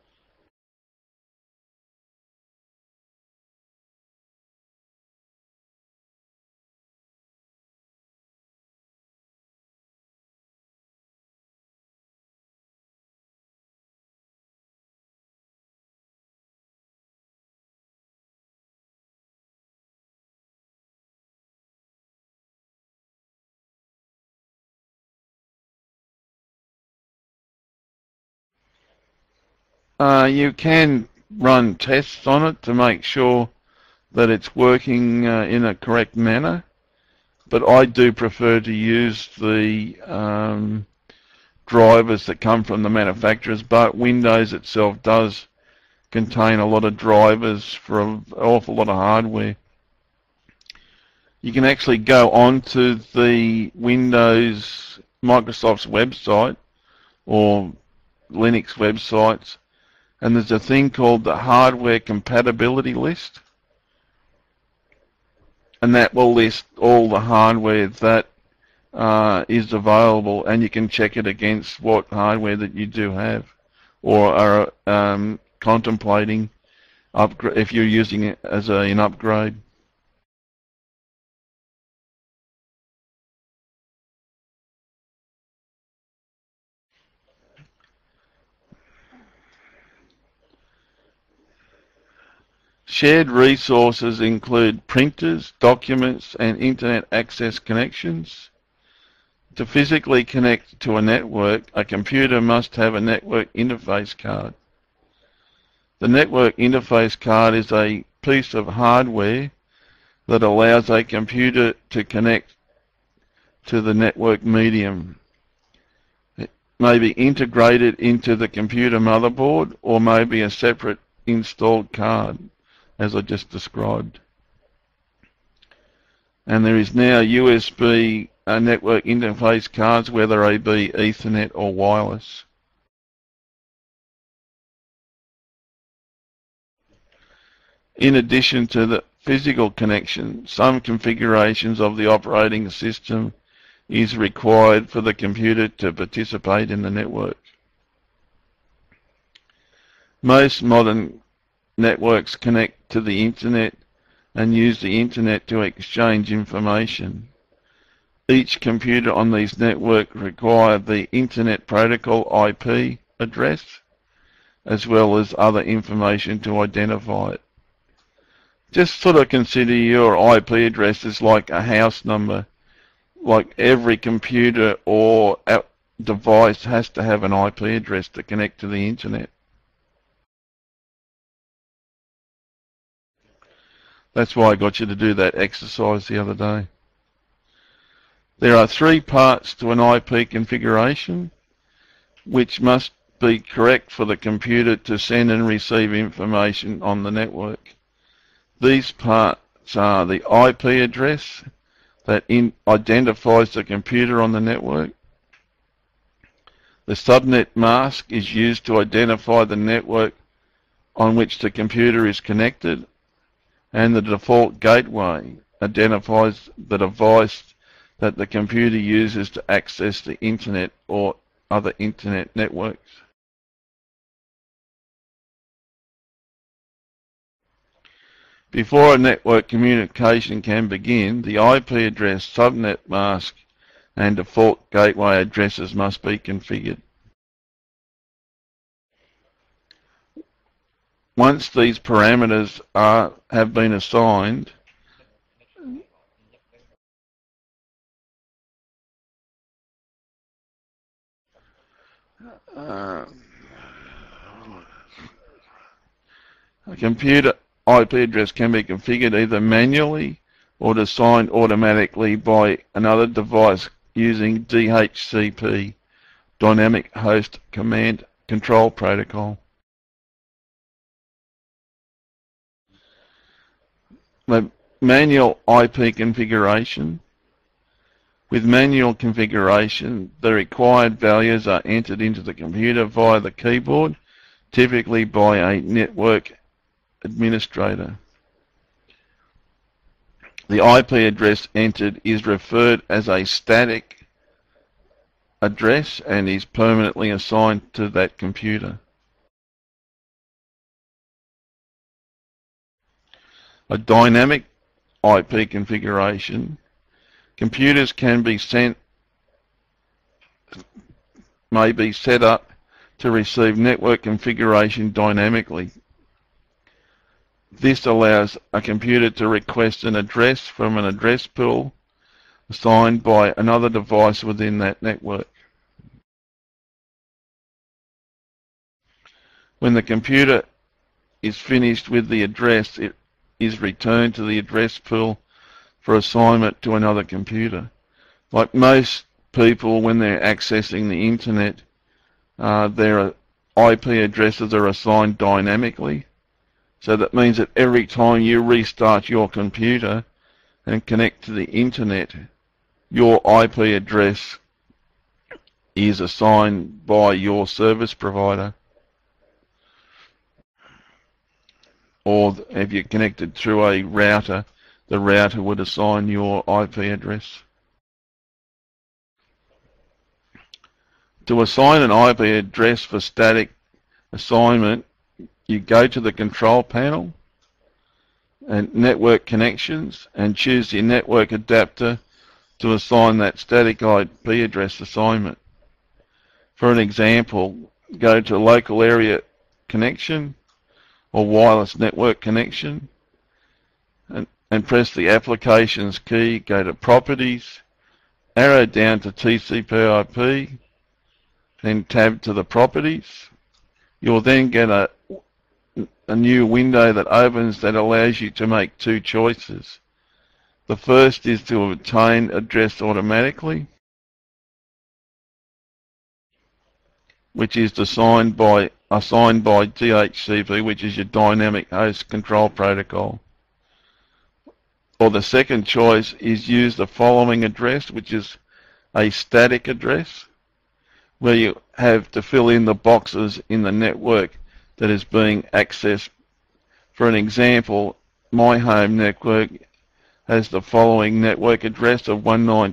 You can run tests on it to make sure that it's working in a correct manner, but I do prefer to use the drivers that come from the manufacturers, but Windows itself does contain a lot of drivers for an awful lot of hardware. You can actually go onto the Microsoft's website or Linux websites, and there's a thing called the hardware compatibility list, and that will list all the hardware that is available, and you can check it against what hardware that you do have or are contemplating if you're using it as an upgrade. Shared resources include printers, documents, and internet access connections. To physically connect to a network, a computer must have a network interface card. The network interface card is a piece of hardware that allows a computer to connect to the network medium. It may be integrated into the computer motherboard or may be a separate installed card, as I just described. And there is now USB network interface cards, whether they be Ethernet or wireless. In addition to the physical connection, some configurations of the operating system is required for the computer to participate in the network. Most modern networks connect to the internet and use the internet to exchange information. Each computer on these networks requires the Internet Protocol IP address, as well as other information to identify it. Just sort of consider your IP address as like a house number. Like every computer or device has to have an IP address to connect to the internet. That's why I got you to do that exercise the other day. There are 3 parts to an IP configuration, which must be correct for the computer to send and receive information on the network. These parts are the IP address that identifies the computer on the network. The subnet mask is used to identify the network on which the computer is connected, and the default gateway identifies the device that the computer uses to access the internet or other internet networks. Before a network communication can begin, the IP address, subnet mask, and default gateway addresses must be configured. Once these parameters have been assigned, a computer IP address can be configured either manually or assigned automatically by another device using DHCP, Dynamic Host Command Control Protocol. The manual IP configuration. With manual configuration, the required values are entered into the computer via the keyboard, typically by a network administrator. The IP address entered is referred as a static address and is permanently assigned to that computer. A dynamic IP configuration. Computers may be set up to receive network configuration dynamically. This allows a computer to request an address from an address pool assigned by another device within that network. When the computer is finished with the address, it is returned to the address pool for assignment to another computer. Like most people, when they're accessing the internet, their IP addresses are assigned dynamically. So that means that every time you restart your computer and connect to the internet, your IP address is assigned by your service provider. Or if you're connected through a router, the router would assign your IP address. To assign an IP address for static assignment, you go to the control panel and network connections and choose your network adapter to assign that static IP address assignment. For an example, go to local area connection or wireless network connection and press the applications key, go to properties, arrow down to TCP/IP, then tab to the properties. You'll then get a new window that opens that allows you to make two choices. The first is to obtain address automatically, which is assigned by DHCP, which is your Dynamic Host Control Protocol. Or the second choice is use the following address, which is a static address, where you have to fill in the boxes in the network that is being accessed. For an example, my home network has the following network address of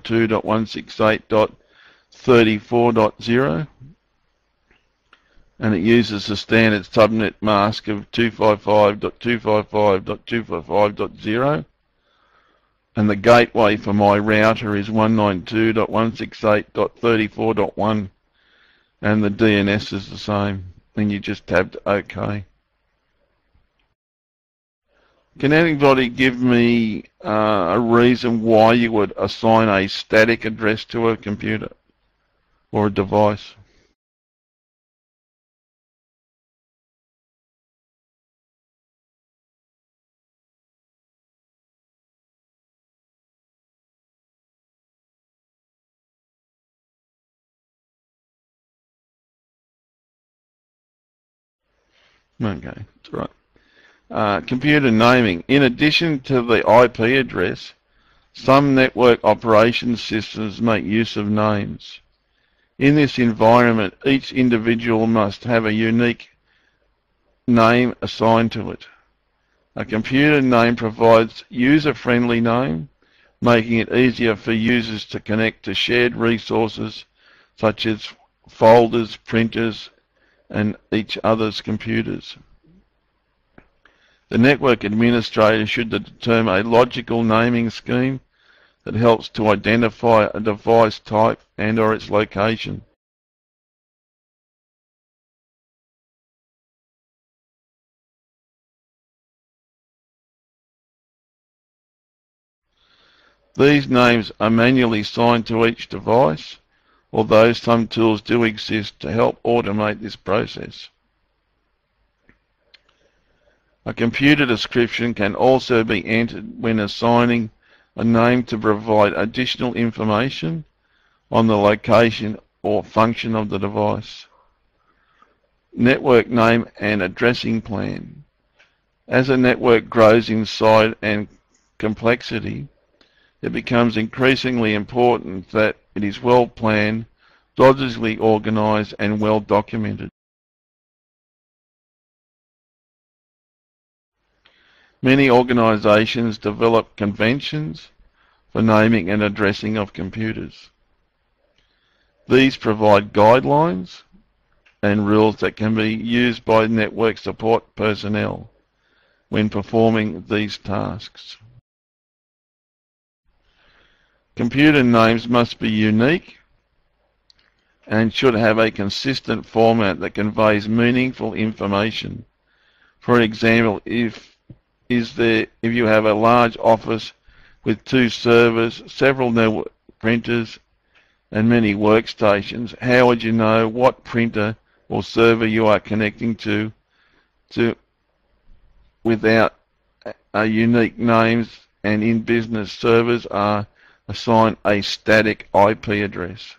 192.168.34.0, and it uses the standard subnet mask of 255.255.255.0, and the gateway for my router is 192.168.34.1, and the DNS is the same, and you just tabbed OK. Can anybody give me a reason why you would assign a static address to a computer or a device? Okay, that's right. Computer naming. In addition to the IP address, some network operation systems make use of names. In this environment, each individual must have a unique name assigned to it. A computer name provides user-friendly name, making it easier for users to connect to shared resources such as folders, printers, and each other's computers. The network administrator should determine a logical naming scheme that helps to identify a device type and or its location. These names are manually assigned to each device, although some tools do exist to help automate this process. A computer description can also be entered when assigning a name to provide additional information on the location or function of the device. Network name and addressing plan. As a network grows in size and complexity, it becomes increasingly important that it is well planned, logically organized, and well documented. Many organizations develop conventions for naming and addressing of computers. These provide guidelines and rules that can be used by network support personnel when performing these tasks. Computer names must be unique and should have a consistent format that conveys meaningful information. For example, if you have a large office with 2 servers, several network printers, and many workstations, how would you know what printer or server you are connecting to without unique names? And in business, servers are assign a static IP address.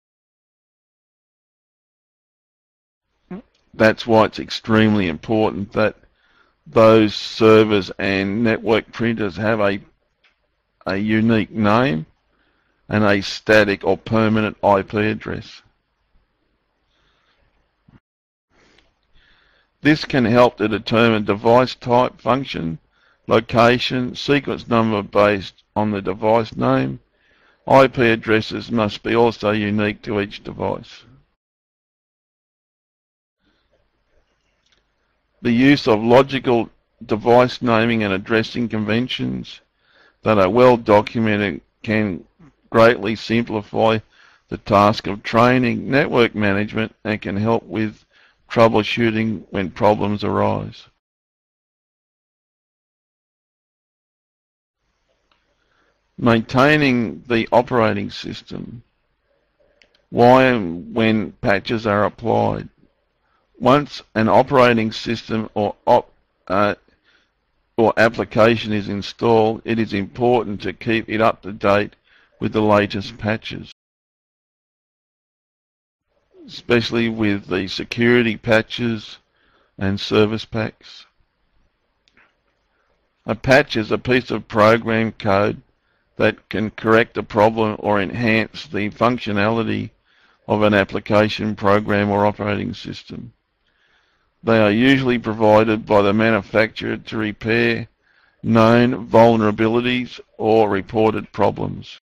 That's why it's extremely important that those servers and network printers have a unique name and a static or permanent IP address. This can help to determine device type, function, location, sequence number based on the device name. IP addresses must be also unique to each device. The use of logical device naming and addressing conventions that are well documented can greatly simplify the task of training network management and can help with troubleshooting when problems arise. Maintaining the operating system. Why and when patches are applied. Once an operating system or application is installed, it is important to keep it up to date with the latest patches, especially with the security patches and service packs. A patch is a piece of program code that can correct a problem or enhance the functionality of an application, program, or operating system. They are usually provided by the manufacturer to repair known vulnerabilities or reported problems.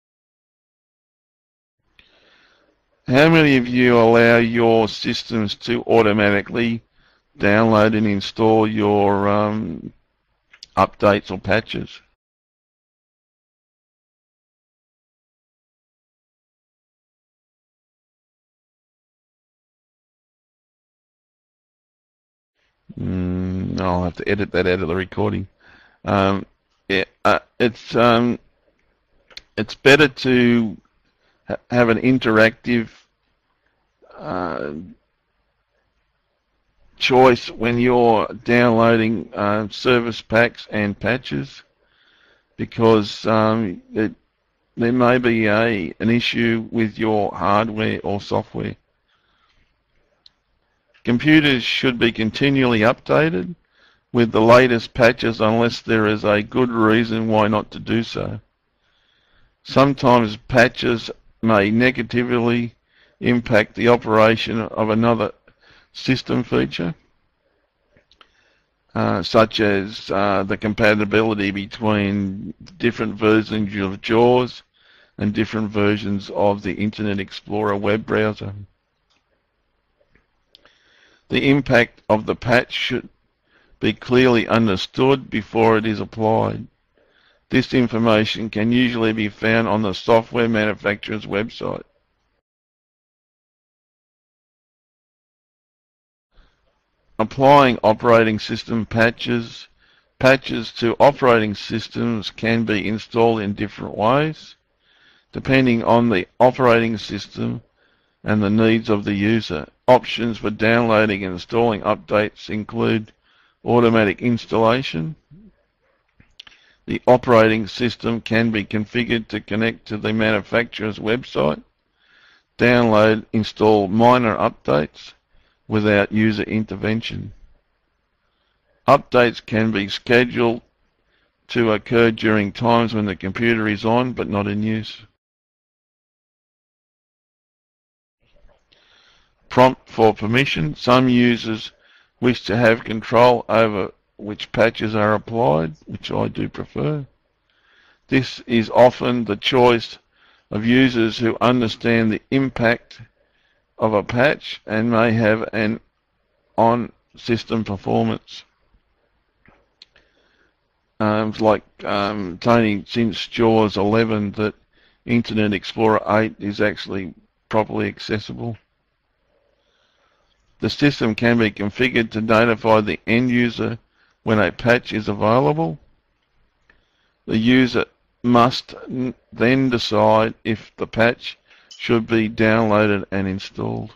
How many of you allow your systems to automatically download and install your updates or patches? I'll have to edit that out of the recording. It's better to have an interactive choice when you're downloading service packs and patches, because there may be an issue with your hardware or software. Computers should be continually updated with the latest patches unless there is a good reason why not to do so. Sometimes patches may negatively impact the operation of another system feature, such as the compatibility between different versions of JAWS and different versions of the Internet Explorer web browser. The impact of the patch should be clearly understood before it is applied. This information can usually be found on the software manufacturer's website. Applying operating system patches. Patches to operating systems can be installed in different ways, depending on the operating system and the needs of the user. Options for downloading and installing updates include automatic installation. The operating system can be configured to connect to the manufacturer's website. Download, install minor updates without user intervention. Updates can be scheduled to occur during times when the computer is on but not in use. Prompt for permission. Some users wish to have control over which patches are applied, which I do prefer. This is often the choice of users who understand the impact of a patch and may have an on-system performance. Like Tony, since JAWS 11, that Internet Explorer 8 is actually properly accessible. The system can be configured to notify the end user when a patch is available. The user must then decide if the patch should be downloaded and installed.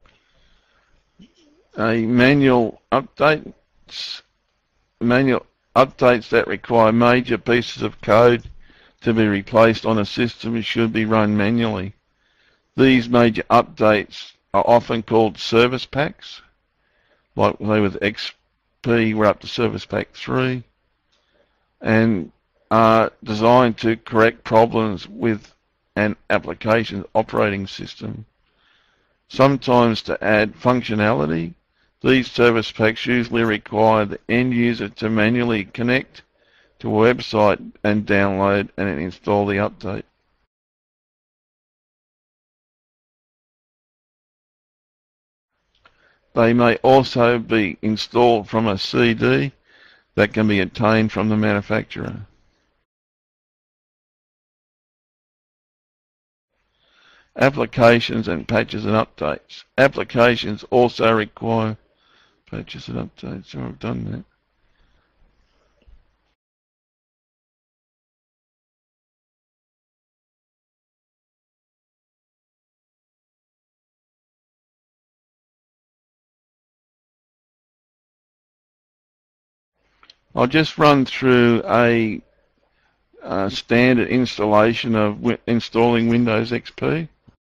A manual update. Manual updates that require major pieces of code to be replaced on a system should be run manually. These major updates are often called service packs. Like say with XP, we're up to Service Pack 3, and are designed to correct problems with an application's operating system. Sometimes to add functionality, these service packs usually require the end user to manually connect to a website and download and install the update. They may also be installed from a CD that can be obtained from the manufacturer. Applications and patches and updates. Applications also require patches and updates. So I've done that. I'll just run through a standard installation of installing Windows XP.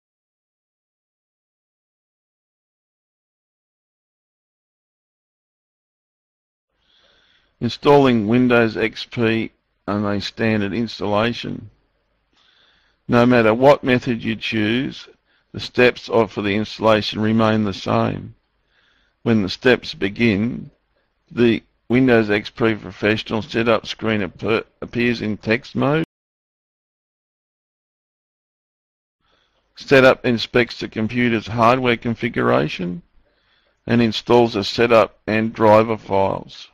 Installing Windows XP and a standard installation. No matter what method you choose, the steps for the installation remain the same. When the steps begin, the Windows XP Professional setup screen appears in text mode. Setup inspects the computer's hardware configuration and installs the setup and driver files.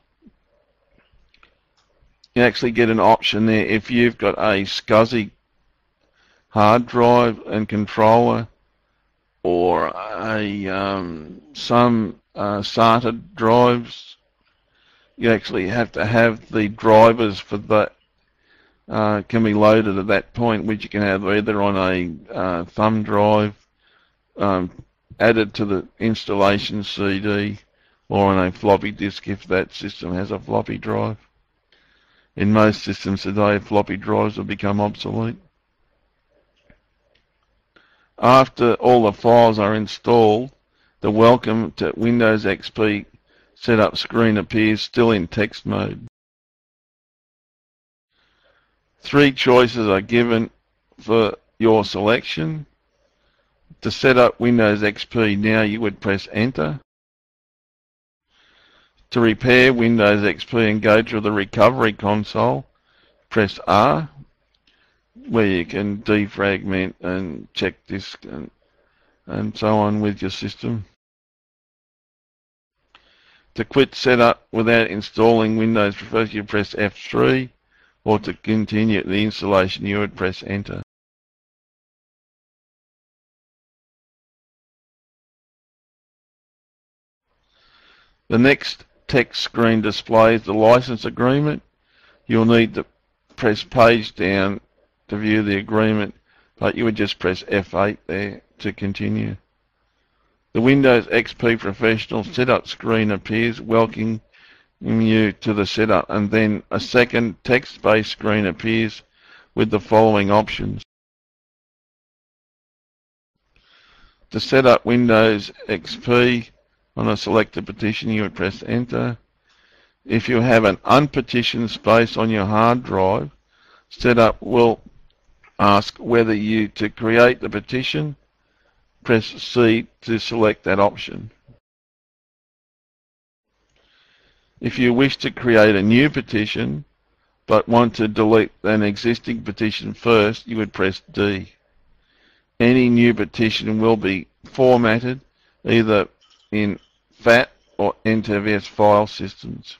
You actually get an option there if you've got a SCSI hard drive and controller, or some SATA drives. You actually have to have the drivers for that can be loaded at that point, which you can have either on a thumb drive added to the installation CD, or on a floppy disk if that system has a floppy drive. In most systems today, floppy drives have become obsolete. After all the files are installed, the Welcome to Windows XP setup screen appears still in text mode. 3 choices are given for your selection. To set up Windows XP now, you would press Enter. To repair Windows XP and go to the recovery console, press R, where you can defragment and check disk and so on with your system. To quit setup without installing Windows Professional, you press F3, or to continue the installation, you would press Enter. The next text screen displays the license agreement. You'll need to press page down to view the agreement, but you would just press F8 there to continue. The Windows XP Professional setup screen appears, welcoming you to the setup, and then a second text-based screen appears with the following options. To set up Windows XP on a selected partition, you would press Enter. If you have an unpartitioned space on your hard drive, setup will ask whether you to create the partition. Press C to select that option. If you wish to create a new partition but want to delete an existing partition first, you would press D. Any new partition will be formatted either in FAT or NTFS file systems.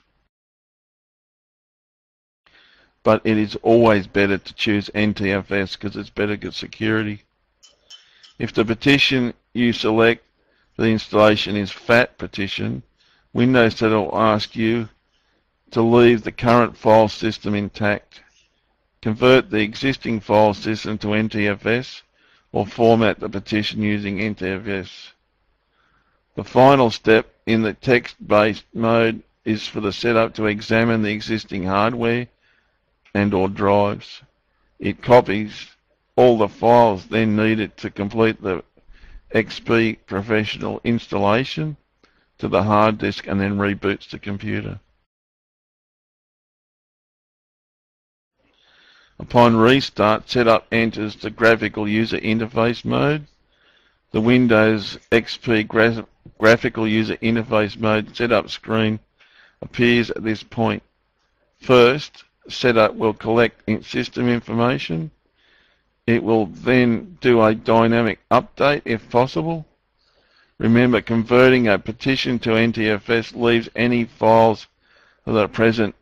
But it is always better to choose NTFS because it's better for security. If the partition you select for the installation is FAT partition, Windows Set will ask you to leave the current file system intact, convert the existing file system to NTFS, or format the partition using NTFS. The final step in the text-based mode is for the setup to examine the existing hardware and or drives. It copies all the files then needed to complete the XP Professional installation to the hard disk and then reboots the computer. Upon restart, setup enters the graphical user interface mode. The Windows XP graphical user interface mode setup screen appears at this point. First, setup will collect system information. It will then do a dynamic update if possible. Remember, converting a partition to NTFS leaves any files that are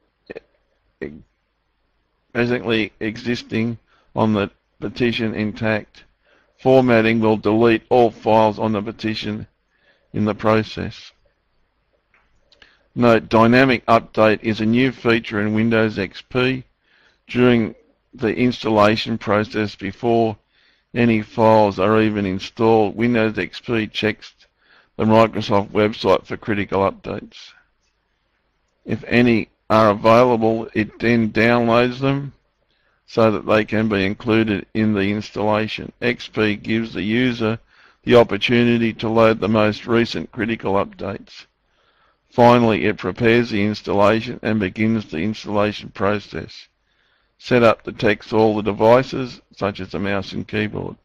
presently existing on the partition intact. Formatting will delete all files on the partition in the process. Note, dynamic update is a new feature in Windows XP. During the installation process, before any files are even installed, Windows XP checks the Microsoft website for critical updates. If any are available, it then downloads them so that they can be included in the installation. XP gives the user the opportunity to load the most recent critical updates. Finally, it prepares the installation and begins the installation process. Setup detects all the devices, such as the mouse and keyboard.